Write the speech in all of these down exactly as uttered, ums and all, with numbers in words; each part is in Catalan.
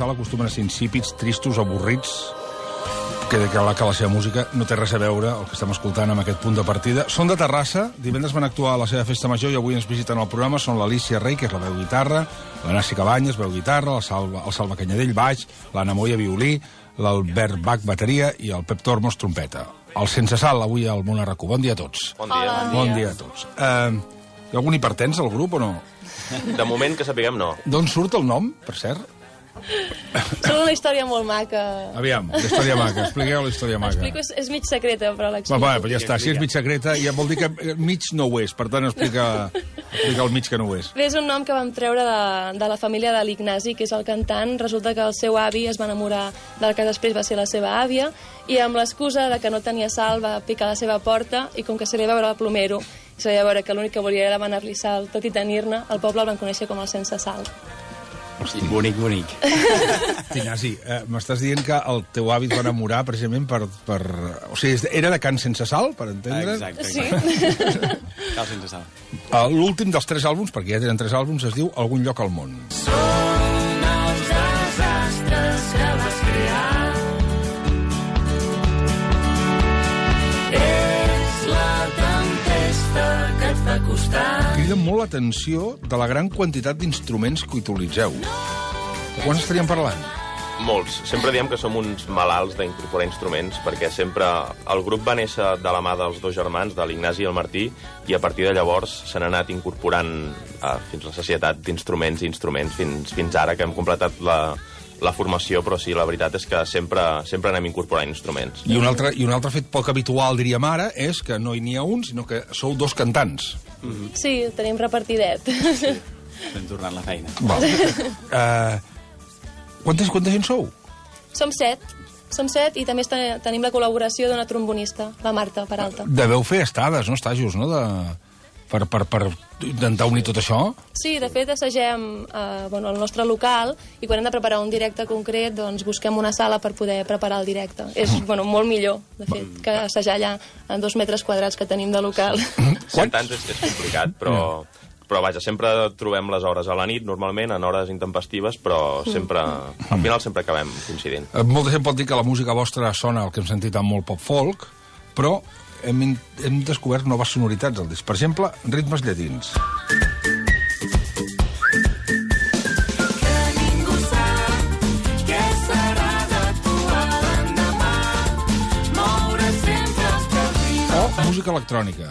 sala acostumen a ser insípids, tristos, avorrits, que, que, la, que la seva música no té res a veure el que estem escoltant amb aquest punt de partida. Són de Terrassa, divendres van actuar a la seva festa major i avui ens visiten al programa. Són l'Alícia Rey, que és la veu guitarra, la Nàssia Cabanyes, veu guitarra, el Salva, el Salva Canyadell, baix, l'Anna Moya, violí, l'Albert Bach, bateria, i el Pep Tormos, trompeta. El Sense Sal, avui al Món Arracó. Bon dia a tots. Bon dia. Bon dia, bon dia a tots. Uh, hi ha algun hipertens al grup o no? De moment, que sapiguem, no. D'on surt el nom, per cert? Són una història molt maca. Aviam, la història maca. Expliqueu la història maca. Explico, és, és mig secreta, però l'explico. Va, va, però ja està. Si és mig secreta, ja vol dir que mig no ho és. Per tant, explica, explica el mig que no ho és. Bé, és un nom que vam treure de, de la família de l'Ignasi, que és el cantant. Resulta que el seu avi es va enamorar del que després va ser la seva àvia, i amb l'excusa de que no tenia sal va picar a la seva porta, i com que se li va veure el plomero, i se li va veure que l'únic que volia era demanar-li sal, tot i tenir-ne, el poble el van conèixer com el Sense Sal. Hosti, bonic, bonic. Ignasi, eh, m'estàs dient que el teu avi es va enamorar precisament per... per... O sigui, era de Can Sense Sal, per entendre? Exacte, exacte. Sí. Cal Sense Sal. L'últim dels tres àlbums, perquè ja tenen tres àlbums, es diu Algun lloc al món. Són els desastres que vas crear. És la tempesta que et fa costar. Crida molt l'atenció de la gran quantitat d'instruments que utilitzeu. De quants estaríem parlant? Molts. Sempre diem que som uns malalts d'incorporar instruments, perquè sempre... El grup va néixer de la mà dels dos germans, de l'Ignasi i el Martí, i a partir de llavors s'han anat incorporant eh, fins a la societat d'instruments i instruments, fins, fins ara que hem completat la, la formació, però sí, la veritat és que sempre, sempre anem incorporant instruments. I un, altre, I un altre fet poc habitual, diríem ara, és que no hi n'hi ha un, sinó que sou dos cantants. Mm-hmm. Sí, tenim repartidet. Sí, estem tornant la feina. Val. uh, quantes, quanta gent sou? Som set. Som set i també ten tenim la col·laboració d'una trombonista, la Marta Peralta. Deveu fer estades, no? Estajos, no? De... Per, per, per intentar unir tot això? Sí, de fet, assagem eh, bueno, el nostre local i quan hem de preparar un directe concret, doncs busquem una sala per poder preparar el directe. És bueno, molt millor, de fet, que assajar allà en dos metres quadrats que tenim de local. Cent anys és, és complicat, però... Però, vaja, sempre trobem les hores a la nit, normalment, en hores intempestives, però sempre... Al final sempre acabem coincidint. Molta gent pot dir que la música vostra sona, el que hem sentit, amb molt pop folk, però hem, hem descobert noves sonoritats al disc. Per exemple, ritmes llatins. Que ningú sap què serà de tu a l'endemà. Moure sempre els peus. O música electrònica.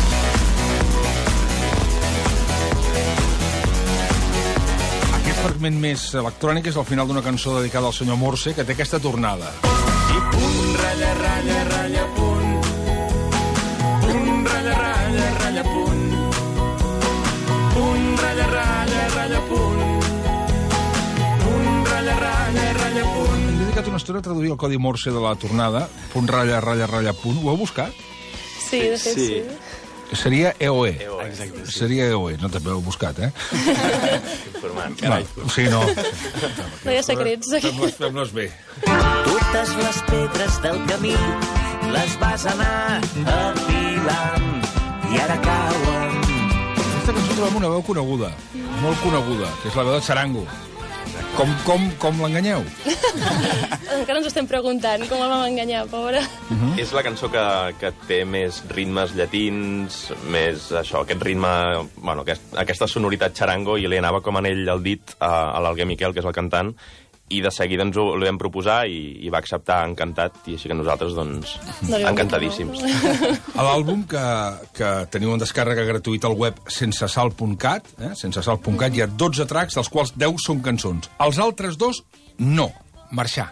Fragment més electrònic és al final d'una cançó dedicada al senyor Morse, que té aquesta tornada. I punt, ratlla, ratlla, ratlla, punt. Punt, ratlla, ratlla, ratlla, punt. Punt, ratlla, ratlla, ratlla, punt. Punt, ratlla, ratlla, ratlla, punt. Hem dedicat una estona a traduir el codi Morse de la tornada. Punt, ratlla, ratlla, ratlla, punt. Ho heu buscat? Sí, de fet, sí. sí. Seria E O E. Exacte, sí. Seria E O E, no també ho heu buscat, eh? Informant. Carai. Sí, no. No hi ha secrets, aquí. Fem-les fem bé. Totes les pedres del camí les vas anar apilant i ara cauen. Aquesta cançó trobem una veu coneguda, molt coneguda, que és la veu de Charango. Com, com, com l'enganyeu? Encara ens estem preguntant com el vam enganyar, pobre. Uh-huh. És la cançó que, que té més ritmes llatins, més això, aquest ritme, bueno, aquest, aquesta sonoritat xarango, i li anava com anell al dit a, a l'Alguer Miquel, que és el cantant, i de seguida ens ho li vam proposar i, i va acceptar encantat, i així que nosaltres, doncs, no encantadíssims. A l'àlbum que, que teniu en descàrrega gratuïta al web sensesal punt cat, eh? sensesal punt cat, hi ha dotze tracks, dels quals deu són cançons. Els altres dos, no. Marxar.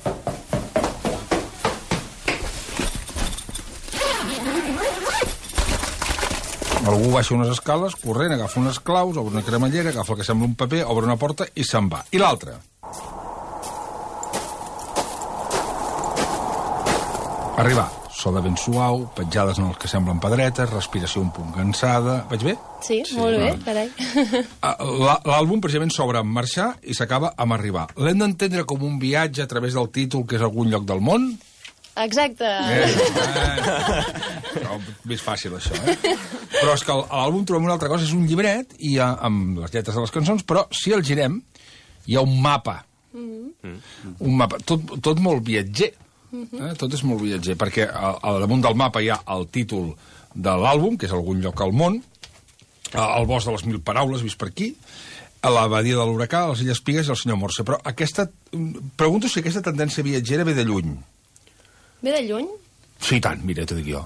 Algú baixa unes escales, corrent, agafa unes claus, obre una cremallera, agafa el que sembla un paper, obre una porta i se'n va. I l'altre? Arribar. So de ben suau, petjades en el que semblen pedretes, respiració un punt cansada... Vaig bé? Sí, sí, molt bé, carai. L'àlbum precisament s'obre amb marxar i s'acaba amb arribar. L'hem d'entendre com un viatge a través del títol, que és algun lloc del món? Exacte. Eh, eh. Més fàcil, això, eh? Però és que a l'àlbum trobem una altra cosa, és un llibret i ha, amb les lletres de les cançons, però si el girem hi ha un mapa Mm-hmm. Un mapa, tot, tot molt viatger. Eh? Tot és molt viatger, perquè a, a damunt del mapa hi ha el títol de l'àlbum, que és Algun lloc al món, el bosc de les mil paraules, vist per aquí, a la badia de l'Huracà, les Illes Pigues i el senyor Morse. Però aquesta... Pregunto si aquesta tendència viatgera ve de lluny. Ve de lluny? Sí, tant, mira, t'ho dic jo.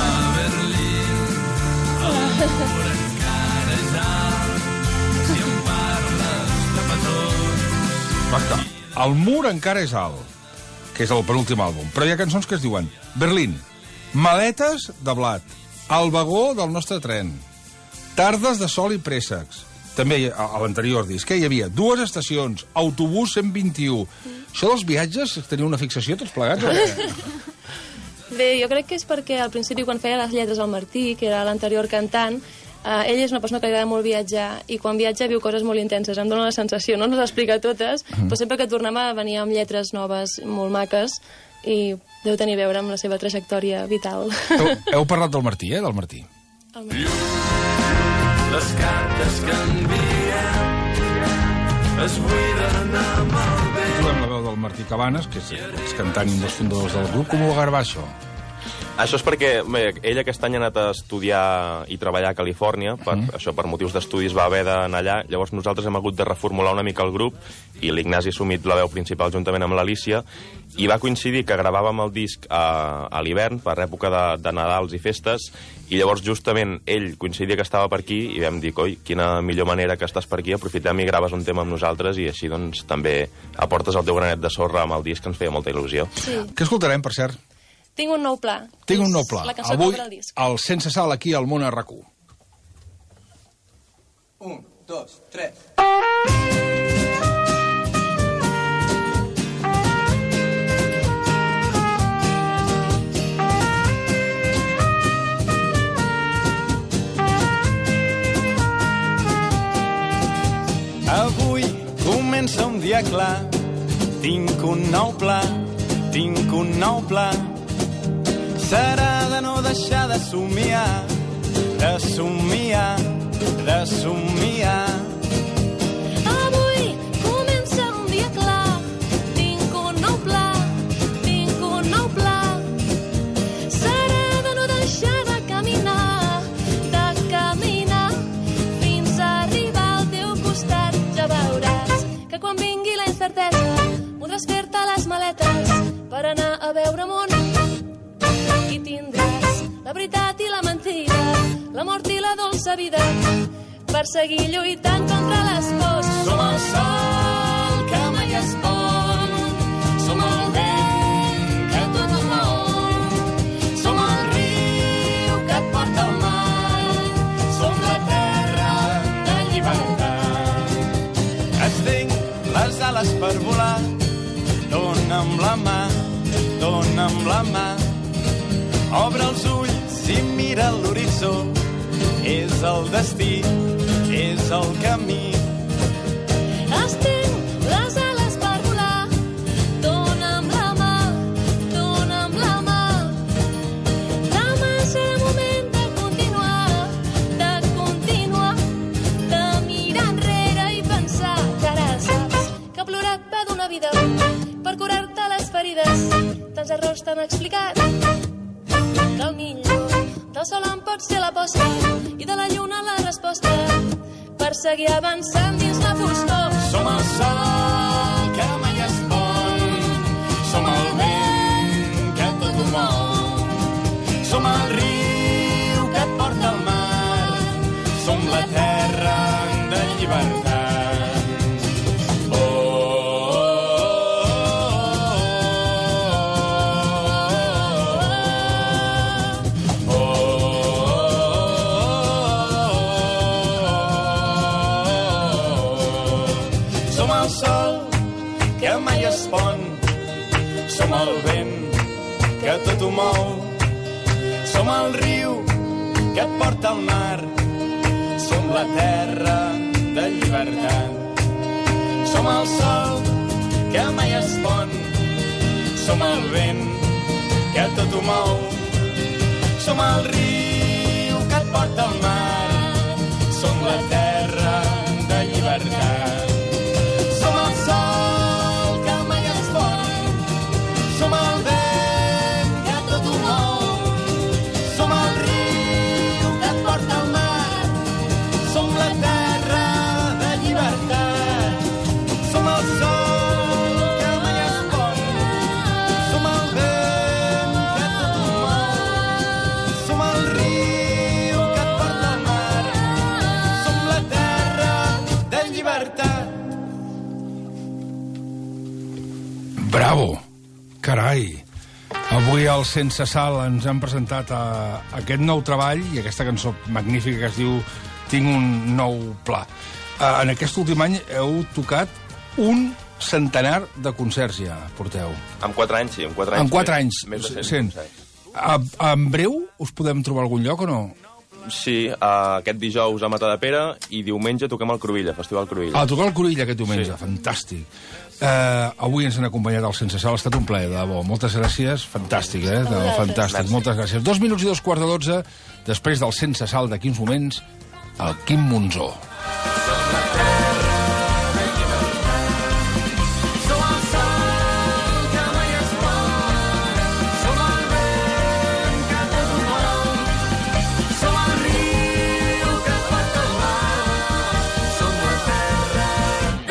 Basta. El mur encara és alt, que és el penúltim àlbum, però hi ha cançons que es diuen Berlín, Maletes de blat, El vagó del nostre tren, Tardes de sol i préssecs. També a l'anterior disc hi havia Dues estacions, Autobús cent vint-i-u. Mm. Això dels viatges, teniu una fixació tots plegats? O què? Bé, jo crec que és perquè al principi quan feia les lletres al Martí, que era l'anterior cantant, Uh, ell és una persona que li agrada molt viatjar i quan viatja viu coses molt intenses, em dóna la sensació, no ens les explica totes, mm. però sempre que tornem a venir amb lletres noves molt maques i deu tenir a veure amb la seva trajectòria vital. Heu, heu parlat del Martí, eh, del Martí? El Martí. Les cartes que enviem es buiden amb el vent. Trobem la veu del Martí Cabanes, que és, és cantant i un dels fundadors del grup. Com ho va gravar, això? Això és perquè bé, ell aquest any ha anat a estudiar i treballar a Califòrnia, per, mm. això per motius d'estudis va haver d'anar allà, llavors nosaltres hem hagut de reformular una mica el grup i l'Ignasi ha assumit la veu principal juntament amb l'Alícia i va coincidir que gravàvem el disc a, a l'hivern, per època de, de Nadals i festes, i llavors justament ell coincidia que estava per aquí i vam dir, coi, quina millor manera que estàs per aquí, aprofitem i graves un tema amb nosaltres i així doncs també aportes el teu granet de sorra amb el disc, que ens feia molta il·lusió. Sí. Què escoltarem, per cert? Tinc un nou pla. Tinc un nou pla. La cançó Avui, que obre el disc. el Sense Sal aquí al Món a RAC u. Un, dos, tres. Avui comença un dia clar, tinc un nou pla, tinc un nou pla. Serà de no deixar de somiar, de somiar, de somiar. Avui comença un dia clar, tinc un nou pla, tinc un nou pla. Serà de no deixar de caminar, de caminar, fins a arribar al teu costat. Ja veuràs que quan vingui la incertesa podràs fer-te les maletes per anar a veure món. I tindràs la veritat i la mentida, la mort i la dolça vida, per seguir lluitant contra les pors. Som el sol que mai es pon, som el vent que tot ho mou, som el riu que et porta al mar, som la terra de llibertat. Estenc les ales per volar, dona'm la mà, dona'm la mà. Obre els ulls i mira l'horitzó, és el destí, és el camí. Estenc les ales per volar, dona'm la mà, dona'm la mà. Demà serà moment de continuar, de continuar, de mirar enrere i pensar que ara saps que plorat va donar vida per curar-te les ferides. Tants errors t'han explicat que el millor del sol en pot ser la posta i de la lluna la resposta per seguir avançant dins la foscor. Som el sol que mai es pon, som el vent que tot ho mou, som el riu que et porta al mar, som la terra de llibertat. Oh, oh, oh, oh, oh. Som el sol que mai es pon, som el vent que tot ho mou, som el riu que et porta al mar, som la terra de llibertat. Som el sol que mai es pon, som el vent que tot ho mou, som el riu que et porta al mar, som la terra de llibertat. Som el sol Bravo! Carai! Avui al Sense Sal ens han presentat a, a aquest nou treball i aquesta cançó magnífica que es diu Tinc un nou pla. Uh, en aquest últim any heu tocat un centenar de concerts ja, porteu. En quatre anys, sí. En quatre anys. En quatre anys. Més de cent. A, en breu us podem trobar a algun lloc o no? Sí, uh, aquest dijous a Matadepera i diumenge toquem al Cruïlla, Festival Cruïlla. Ah, tocar al Cruïlla aquest diumenge, sí. Fantàstic. Uh, avui ens han acompanyat al Sense Sal, ha estat un plaer, de debò. Moltes gràcies, fantàstic, eh? De, fantàstic, Merci. Moltes gràcies. Dos minuts i dos quarts de dotze, després del Sense Sal d'aquí uns moments, el Quim Monzó.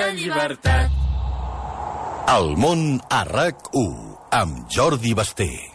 El món a RAC u amb Jordi Basté.